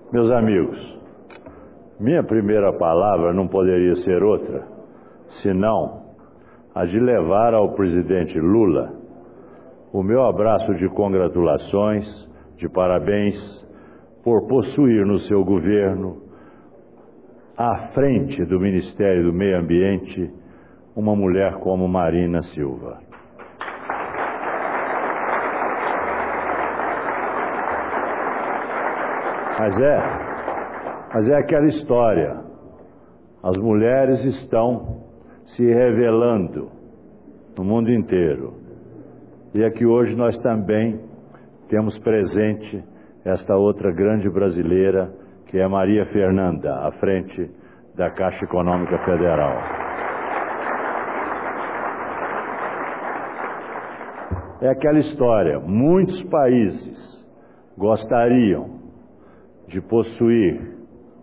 Meus amigos, minha primeira palavra não poderia ser outra, senão a de levar ao presidente Lula o meu abraço de congratulações, de parabéns, por possuir no seu governo, à frente do Ministério do Meio Ambiente, uma mulher como Marina Silva. Mas é aquela história. As mulheres estão se revelando no mundo inteiro. E é que hoje nós também temos presente esta outra grande brasileira, que é Maria Fernanda, à frente da Caixa Econômica Federal. É aquela história. Muitos países gostariam de possuir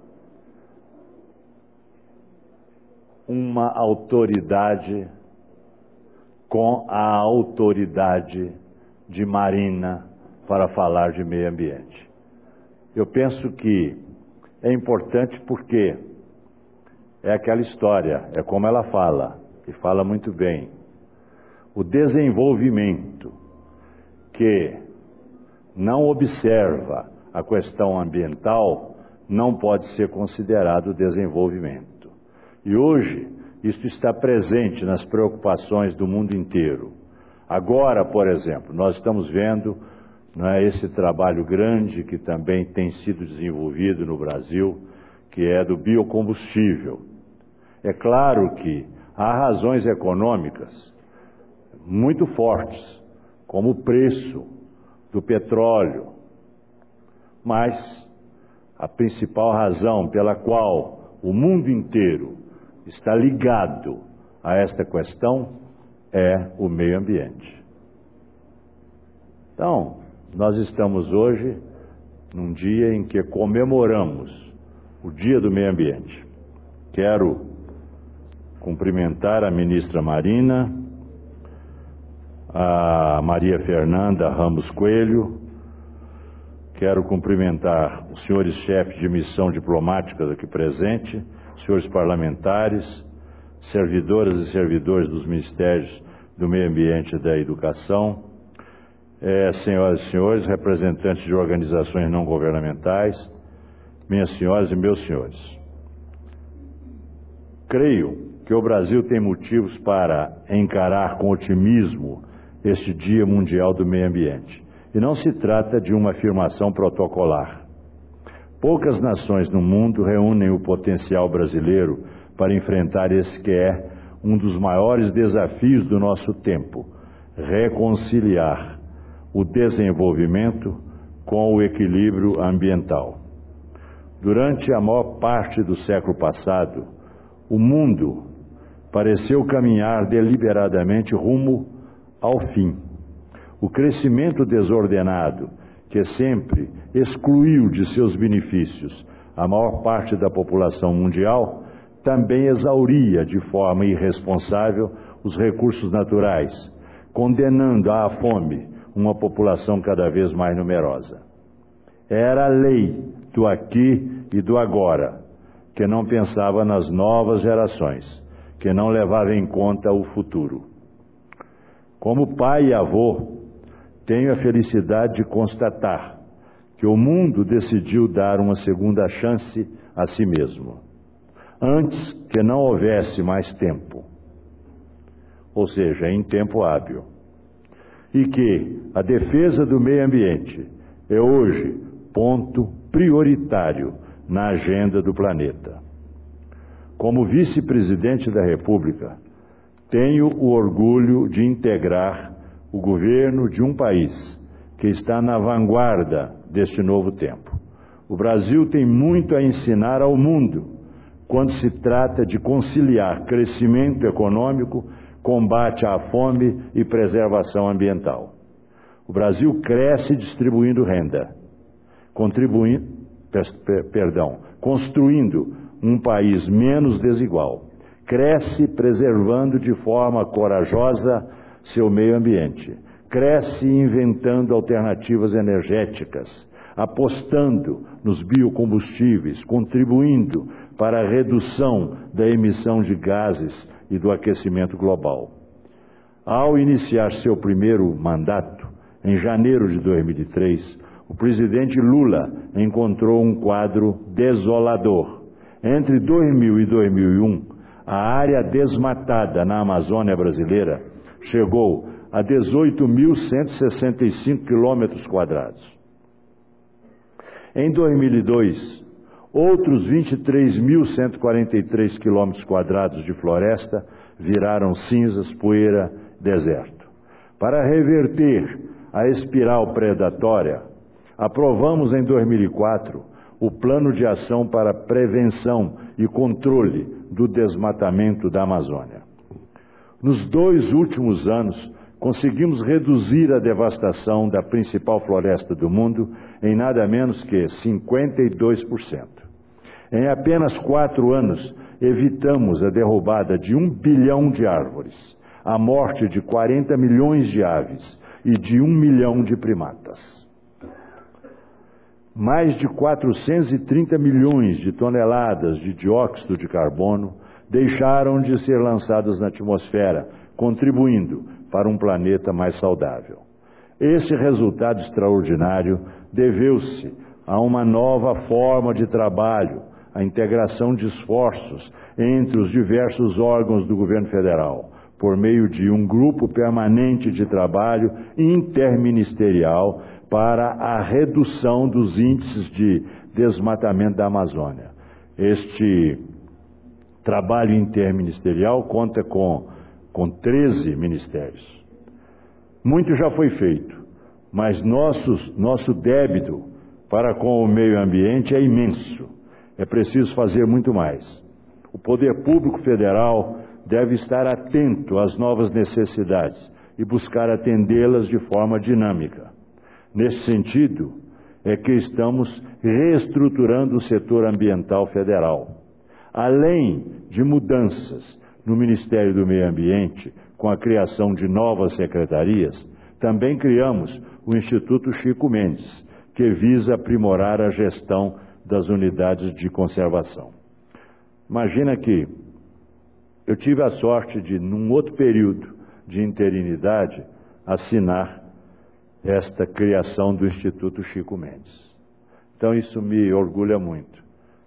uma autoridade com a autoridade de Marina para falar de meio ambiente. Eu penso que é importante porque é aquela história, é como ela fala, e fala muito bem. O desenvolvimento que não observa a questão ambiental não pode ser considerado desenvolvimento. E hoje, isso está presente nas preocupações do mundo inteiro. Agora, por exemplo, nós estamos vendo esse trabalho grande que também tem sido desenvolvido no Brasil, que é do biocombustível. É claro que há razões econômicas muito fortes, como o preço do petróleo, mas a principal razão pela qual o mundo inteiro está ligado a esta questão é o meio ambiente. Então, nós estamos hoje num dia em que comemoramos o Dia do Meio Ambiente. Quero cumprimentar a ministra Marina, a Maria Fernanda Ramos Coelho. Quero cumprimentar os senhores chefes de missão diplomática aqui presente, senhores parlamentares, servidoras e servidores dos Ministérios do Meio Ambiente e da Educação, senhoras e senhores, representantes de organizações não governamentais, minhas senhoras e meus senhores. Creio que o Brasil tem motivos para encarar com otimismo este Dia Mundial do Meio Ambiente. E não se trata de uma afirmação protocolar. Poucas nações no mundo reúnem o potencial brasileiro para enfrentar esse que é um dos maiores desafios do nosso tempo: reconciliar o desenvolvimento com o equilíbrio ambiental. Durante a maior parte do século passado, o mundo pareceu caminhar deliberadamente rumo ao fim. O crescimento desordenado, que sempre excluiu de seus benefícios a maior parte da população mundial, também exauria de forma irresponsável os recursos naturais, condenando à fome uma população cada vez mais numerosa. Era a lei do aqui e do agora, que não pensava nas novas gerações, que não levava em conta o futuro. Como pai e avô, tenho a felicidade de constatar que o mundo decidiu dar uma segunda chance a si mesmo, antes que não houvesse mais tempo, ou seja, em tempo hábil, e que a defesa do meio ambiente é hoje ponto prioritário na agenda do planeta. Como vice-presidente da República, tenho o orgulho de integrar o governo de um país que está na vanguarda deste novo tempo. O Brasil tem muito a ensinar ao mundo quando se trata de conciliar crescimento econômico, combate à fome e preservação ambiental. O Brasil cresce distribuindo renda, construindo um país menos desigual. Cresce preservando de forma corajosa seu meio ambiente. Cresce inventando alternativas energéticas, apostando nos biocombustíveis, contribuindo para a redução da emissão de gases e do aquecimento global. Ao iniciar seu primeiro mandato, em janeiro de 2003, o presidente Lula encontrou um quadro desolador. Entre 2000 e 2001, a área desmatada na Amazônia brasileira chegou a 18.165 quilômetros quadrados. Em 2002, outros 23.143 quilômetros quadrados de floresta viraram cinzas, poeira, deserto. Para reverter a espiral predatória, aprovamos em 2004 o Plano de Ação para Prevenção e Controle do Desmatamento da Amazônia. Nos 2 últimos anos, conseguimos reduzir a devastação da principal floresta do mundo em nada menos que 52%. Em apenas 4 anos, evitamos a derrubada de 1 bilhão de árvores, a morte de 40 milhões de aves e de 1 milhão de primatas. Mais de 430 milhões de toneladas de dióxido de carbono deixaram de ser lançadas na atmosfera, contribuindo para um planeta mais saudável. Esse resultado extraordinário deveu-se a uma nova forma de trabalho, a integração de esforços entre os diversos órgãos do governo federal, por meio de um grupo permanente de trabalho interministerial para a redução dos índices de desmatamento da Amazônia. Este trabalho interministerial conta com 13 ministérios. Muito já foi feito, mas nosso débito para com o meio ambiente é imenso. É preciso fazer muito mais. O poder público federal deve estar atento às novas necessidades e buscar atendê-las de forma dinâmica. Nesse sentido, é que estamos reestruturando o setor ambiental federal. Além de mudanças no Ministério do Meio Ambiente, com a criação de novas secretarias, também criamos o Instituto Chico Mendes, que visa aprimorar a gestão das unidades de conservação. Imagina que eu tive a sorte de, num outro período de interinidade, assinar esta criação do Instituto Chico Mendes. Então isso me orgulha muito.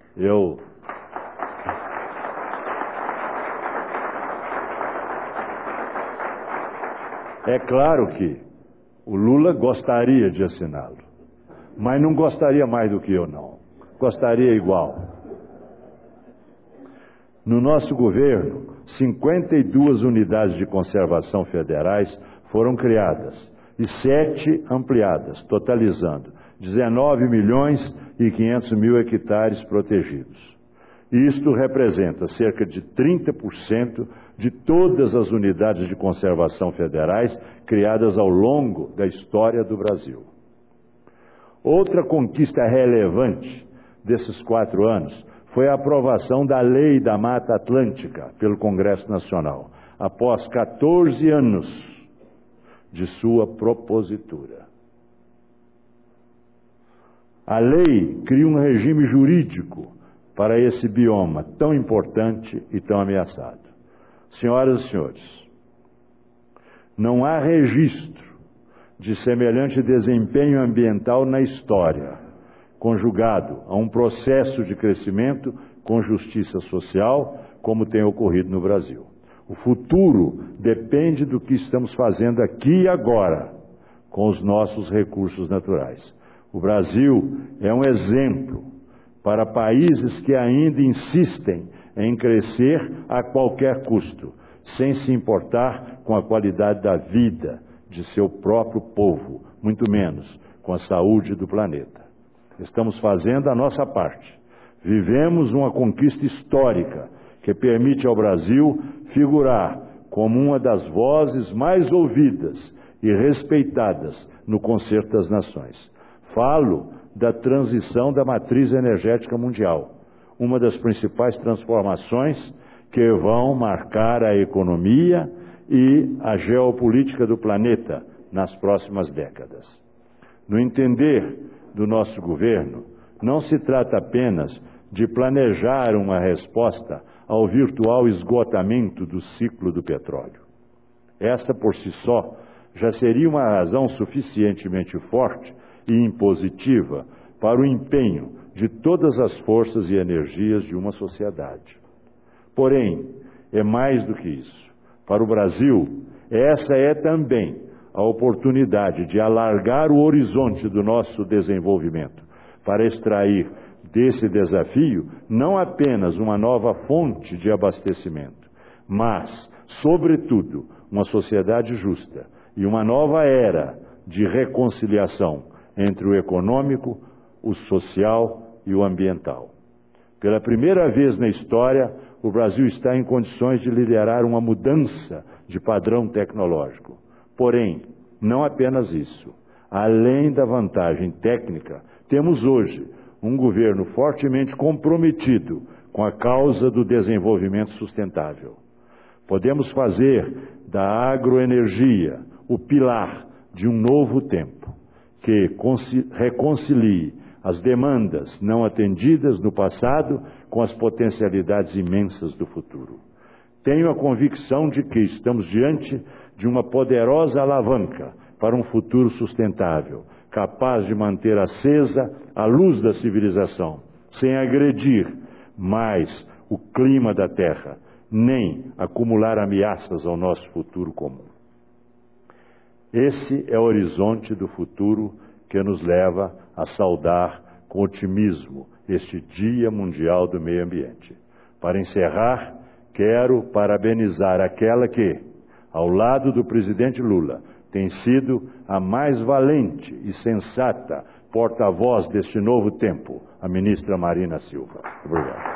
É claro que o Lula gostaria de assiná-lo, mas não gostaria mais do que eu, não. Gostaria igual. No nosso governo, 52 unidades de conservação federais foram criadas e 7 ampliadas, totalizando 19 milhões e 500 mil hectares protegidos. Isto representa cerca de 30% de todas as unidades de conservação federais criadas ao longo da história do Brasil. Outra conquista relevante desses 4 anos foi a aprovação da Lei da Mata Atlântica pelo Congresso Nacional, após 14 anos de sua propositura. A lei cria um regime jurídico para esse bioma tão importante e tão ameaçado. Senhoras e senhores, não há registro de semelhante desempenho ambiental na história, conjugado a um processo de crescimento com justiça social, como tem ocorrido no Brasil. O futuro depende do que estamos fazendo aqui e agora com os nossos recursos naturais. O Brasil é um exemplo para países que ainda insistem em crescer a qualquer custo, sem se importar com a qualidade da vida de seu próprio povo, muito menos com a saúde do planeta. Estamos fazendo a nossa parte. Vivemos uma conquista histórica que permite ao Brasil figurar como uma das vozes mais ouvidas e respeitadas no concerto das nações. Falo da transição da matriz energética mundial, uma das principais transformações que vão marcar a economia e a geopolítica do planeta nas próximas décadas. No entender do nosso governo não se trata apenas de planejar uma resposta ao virtual esgotamento do ciclo do petróleo. Esta, por si só, já seria uma razão suficientemente forte e impositiva para o empenho de todas as forças e energias de uma sociedade. Porém, é mais do que isso. Para o Brasil, essa é também a oportunidade de alargar o horizonte do nosso desenvolvimento, para extrair desse desafio não apenas uma nova fonte de abastecimento, mas, sobretudo, uma sociedade justa e uma nova era de reconciliação entre o econômico, o social e o ambiental. Pela primeira vez na história, o Brasil está em condições de liderar uma mudança de padrão tecnológico. Porém, não apenas isso. Além da vantagem técnica, temos hoje um governo fortemente comprometido com a causa do desenvolvimento sustentável. Podemos fazer da agroenergia o pilar de um novo tempo, que reconcilie as demandas não atendidas no passado com as potencialidades imensas do futuro. Tenho a convicção de que estamos diante de uma poderosa alavanca para um futuro sustentável, capaz de manter acesa a luz da civilização, sem agredir mais o clima da Terra, nem acumular ameaças ao nosso futuro comum. Esse é o horizonte do futuro que nos leva a saudar com otimismo este Dia Mundial do Meio Ambiente. Para encerrar, quero parabenizar aquela que, ao lado do presidente Lula, tem sido a mais valente e sensata porta-voz deste novo tempo, a ministra Marina Silva. Obrigado.